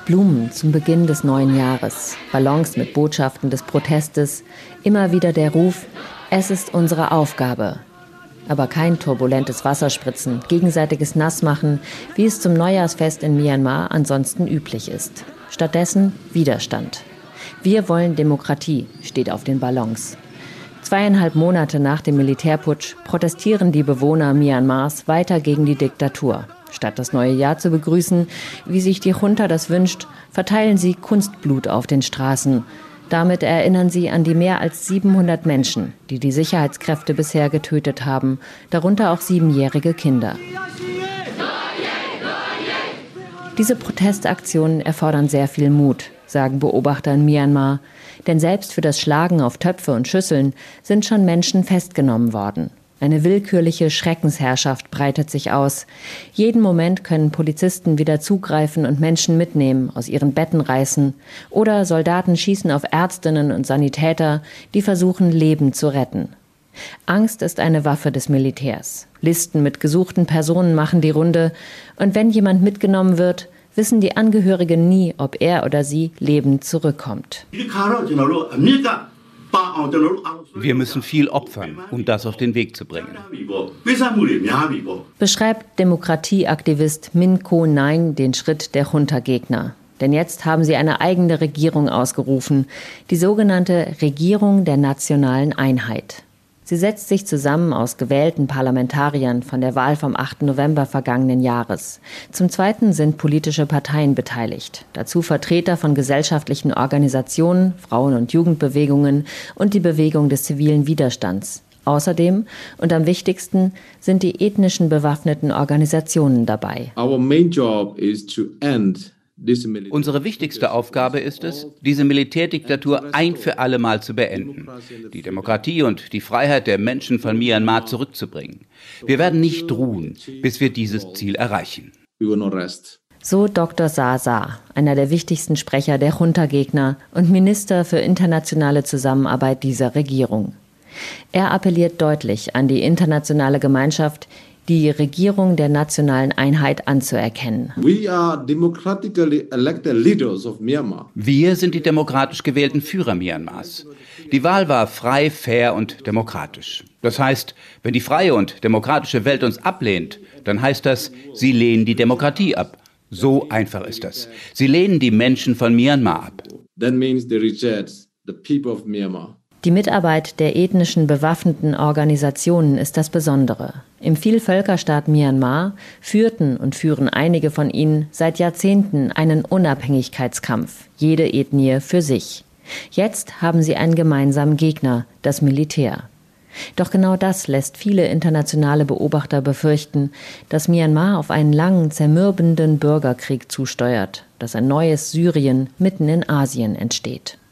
Blumen zum Beginn des neuen Jahres, Ballons mit Botschaften des Protestes, immer wieder der Ruf, es ist unsere Aufgabe. Aber kein turbulentes Wasserspritzen, gegenseitiges Nassmachen, wie es zum Neujahrsfest in Myanmar ansonsten üblich ist. Stattdessen Widerstand. Wir wollen Demokratie, steht auf den Ballons. 2,5 Monate nach dem Militärputsch protestieren die Bewohner Myanmars weiter gegen die Diktatur. Statt das neue Jahr zu begrüßen, wie sich die Junta das wünscht, verteilen sie Kunstblut auf den Straßen. Damit erinnern sie an die mehr als 700 Menschen, die die Sicherheitskräfte bisher getötet haben, darunter auch 7-jährige Kinder. Diese Protestaktionen erfordern sehr viel Mut, sagen Beobachter in Myanmar. Denn selbst für das Schlagen auf Töpfe und Schüsseln sind schon Menschen festgenommen worden. Eine willkürliche Schreckensherrschaft breitet sich aus. Jeden Moment können Polizisten wieder zugreifen und Menschen mitnehmen, aus ihren Betten reißen. Oder Soldaten schießen auf Ärztinnen und Sanitäter, die versuchen, Leben zu retten. Angst ist eine Waffe des Militärs. Listen mit gesuchten Personen machen die Runde. Und wenn jemand mitgenommen wird, wissen die Angehörigen nie, ob er oder sie lebend zurückkommt. Wir müssen viel opfern, um das auf den Weg zu bringen. Beschreibt Demokratieaktivist Min Ko Naing den Schritt der Junta-Gegner. Denn jetzt haben sie eine eigene Regierung ausgerufen, die sogenannte Regierung der nationalen Einheit. Sie setzt sich zusammen aus gewählten Parlamentariern von der Wahl vom 8. November vergangenen Jahres. Zum Zweiten sind politische Parteien beteiligt. Dazu Vertreter von gesellschaftlichen Organisationen, Frauen- und Jugendbewegungen und die Bewegung des zivilen Widerstands. Außerdem, und am wichtigsten, sind die ethnischen bewaffneten Organisationen dabei. Our main job is to end. Unsere wichtigste Aufgabe ist es, diese Militärdiktatur ein für alle Mal zu beenden, die Demokratie und die Freiheit der Menschen von Myanmar zurückzubringen. Wir werden nicht ruhen, bis wir dieses Ziel erreichen. So Dr. Sa, einer der wichtigsten Sprecher der Junta-Gegner und Minister für internationale Zusammenarbeit dieser Regierung. Er appelliert deutlich an die internationale Gemeinschaft, die Regierung der nationalen Einheit anzuerkennen. Wir sind die demokratisch gewählten Führer Myanmars. Die Wahl war frei, fair und demokratisch. Das heißt, wenn die freie und demokratische Welt uns ablehnt, dann heißt das, sie lehnen die Demokratie ab. So einfach ist das. Sie lehnen die Menschen von Myanmar ab. That means they reject the people of Myanmar. Die Mitarbeit der ethnischen bewaffneten Organisationen ist das Besondere. Im Vielvölkerstaat Myanmar führten und führen einige von ihnen seit Jahrzehnten einen Unabhängigkeitskampf, jede Ethnie für sich. Jetzt haben sie einen gemeinsamen Gegner, das Militär. Doch genau das lässt viele internationale Beobachter befürchten, dass Myanmar auf einen langen, zermürbenden Bürgerkrieg zusteuert, dass ein neues Syrien mitten in Asien entsteht.